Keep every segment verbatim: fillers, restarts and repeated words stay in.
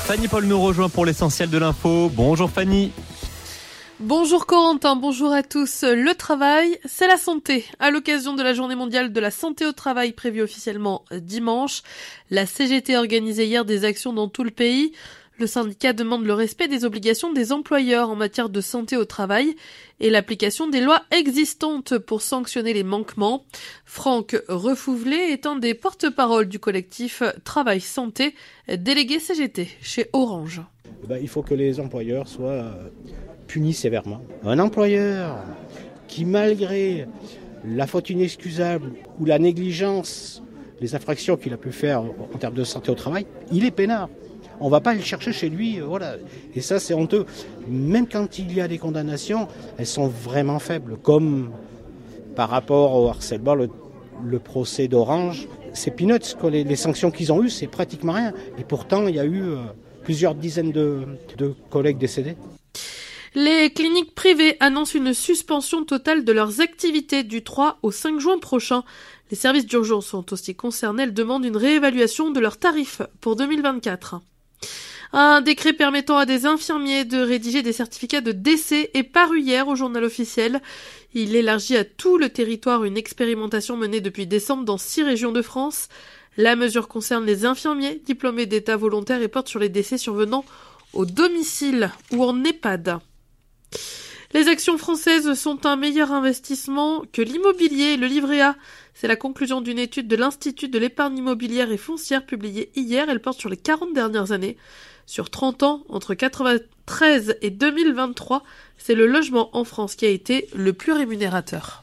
Fanny Paul nous rejoint pour l'essentiel de l'info. Bonjour Fanny. Bonjour Corentin, bonjour à tous. Le travail, c'est la santé. À l'occasion de la journée mondiale de la santé au travail prévue officiellement dimanche, la C G T a organisé hier des actions dans tout le pays. Le syndicat demande le respect des obligations des employeurs en matière de santé au travail et l'application des lois existantes pour sanctionner les manquements. Franck Refouvelé est un des porte-parole du collectif Travail Santé, délégué C G T chez Orange. Ben, il faut que les employeurs soient punis sévèrement. Un employeur qui, malgré la faute inexcusable ou la négligence, les infractions qu'il a pu faire en termes de santé au travail, il est peinard. On ne va pas le chercher chez lui, voilà. Et ça, c'est honteux. Même quand il y a des condamnations, elles sont vraiment faibles. Comme par rapport au harcèlement, le, le procès d'Orange, c'est peanuts, quoi. Les, les sanctions qu'ils ont eues, c'est pratiquement rien. Et pourtant, il y a eu euh, plusieurs dizaines de, de collègues décédés. Les cliniques privées annoncent une suspension totale de leurs activités du trois au cinq juin prochain. Les services d'urgence sont aussi concernés. Elles demandent une réévaluation de leurs tarifs pour deux mille vingt-quatre. Un décret permettant à des infirmiers de rédiger des certificats de décès est paru hier au journal officiel. Il élargit à tout le territoire une expérimentation menée depuis décembre dans six régions de France. La mesure concerne les infirmiers diplômés d'état volontaire et porte sur les décès survenant au domicile ou en EHPAD. Les actions françaises sont un meilleur investissement que l'immobilier et le livret A. C'est la conclusion d'une étude de l'Institut de l'épargne immobilière et foncière publiée hier. Elle porte sur les quarante dernières années. Sur trente ans, entre quatre-vingt-treize et deux mille vingt-trois, c'est le logement en France qui a été le plus rémunérateur.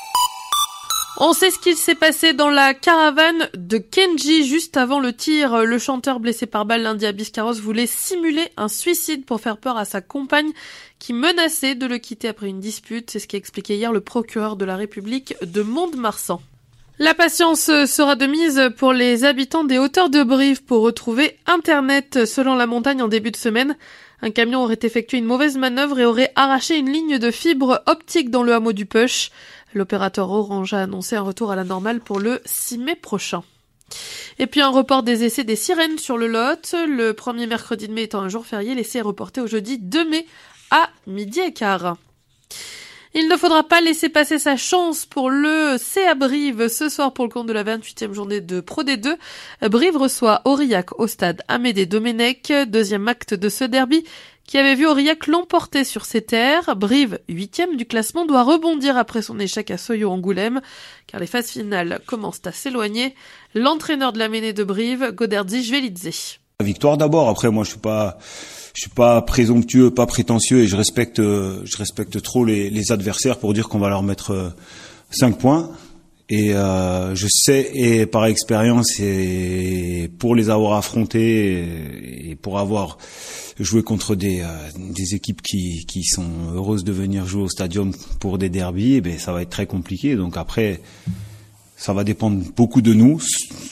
On sait ce qu'il s'est passé dans la caravane de Kenji juste avant le tir. Le chanteur blessé par balle lundi à Biscarrosse voulait simuler un suicide pour faire peur à sa compagne qui menaçait de le quitter après une dispute. C'est ce qu'a expliqué hier le procureur de la République de Mont-de-Marsan. La patience sera de mise pour les habitants des hauteurs de Brive pour retrouver Internet. Selon la montagne en début de semaine, un camion aurait effectué une mauvaise manœuvre et aurait arraché une ligne de fibre optique dans le hameau du Peuch. L'opérateur Orange a annoncé un retour à la normale pour le six mai prochain. Et puis un report des essais des sirènes sur le Lot. Le premier mercredi de mai étant un jour férié, l'essai est reporté au jeudi deux mai à midi et quart. Il ne faudra pas laisser passer sa chance pour le C A Brive ce soir pour le compte de la vingt-huitième journée de Pro D deux. Brive reçoit Aurillac au stade Amédée Domenech, deuxième acte de ce derby qui avait vu Aurillac l'emporter sur ses terres. Brive, huitième du classement, doit rebondir après son échec à Soyo-Angoulême, car les phases finales commencent à s'éloigner. L'entraîneur de la Ménée de Brive, Goderdzi Jvelidze. La victoire d'abord, après moi je suis pas je suis pas présomptueux, pas prétentieux et je respecte je respecte trop les, les adversaires pour dire qu'on va leur mettre cinq points et euh, je sais et par expérience et pour les avoir affrontés et pour avoir joué contre des euh, des équipes qui qui sont heureuses de venir jouer au stadium pour des derbies, et ben ça va être très compliqué. Donc après ça va dépendre beaucoup de nous.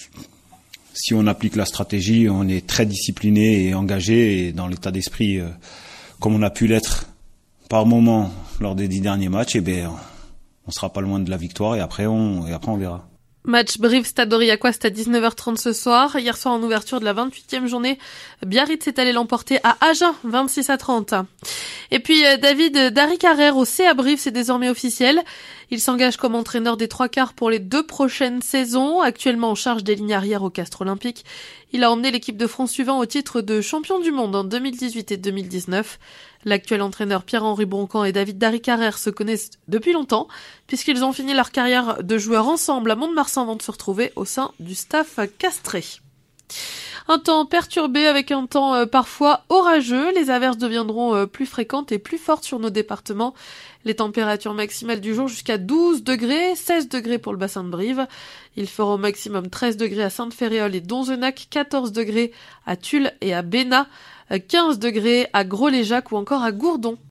Si on applique la stratégie, on est très discipliné et engagé et dans l'état d'esprit euh, comme on a pu l'être par moment lors des dix derniers matchs, et ben on sera pas loin de la victoire et après on et après on verra. Match Brive-Stade Aurillacois, c'est à dix-neuf heures trente ce soir. Hier soir en ouverture de la vingt-huitième journée, Biarritz est allé l'emporter à Agen, vingt-six à trente. Et puis David Darry-Carrère au C A Brive, c'est désormais officiel. Il s'engage comme entraîneur des trois quarts pour les deux prochaines saisons. Actuellement en charge des lignes arrières au Castres Olympique, il a emmené l'équipe de France suivant au titre de champion du monde en deux mille dix-huit et deux mille dix-neuf. L'actuel entraîneur Pierre-Henri Broncan et David Darry-Carrère se connaissent depuis longtemps, puisqu'ils ont fini leur carrière de joueurs ensemble à Mont-de-Marsan avant de se retrouver au sein du staff castré. Un temps perturbé avec un temps euh, parfois orageux. Les averses deviendront euh, plus fréquentes et plus fortes sur nos départements. Les températures maximales du jour jusqu'à douze degrés, seize degrés pour le bassin de Brive. Il fera au maximum treize degrés à Sainte-Féréole et Donzenac, quatorze degrés à Tulle et à Bénat, quinze degrés à Gros-Léjac ou encore à Gourdon.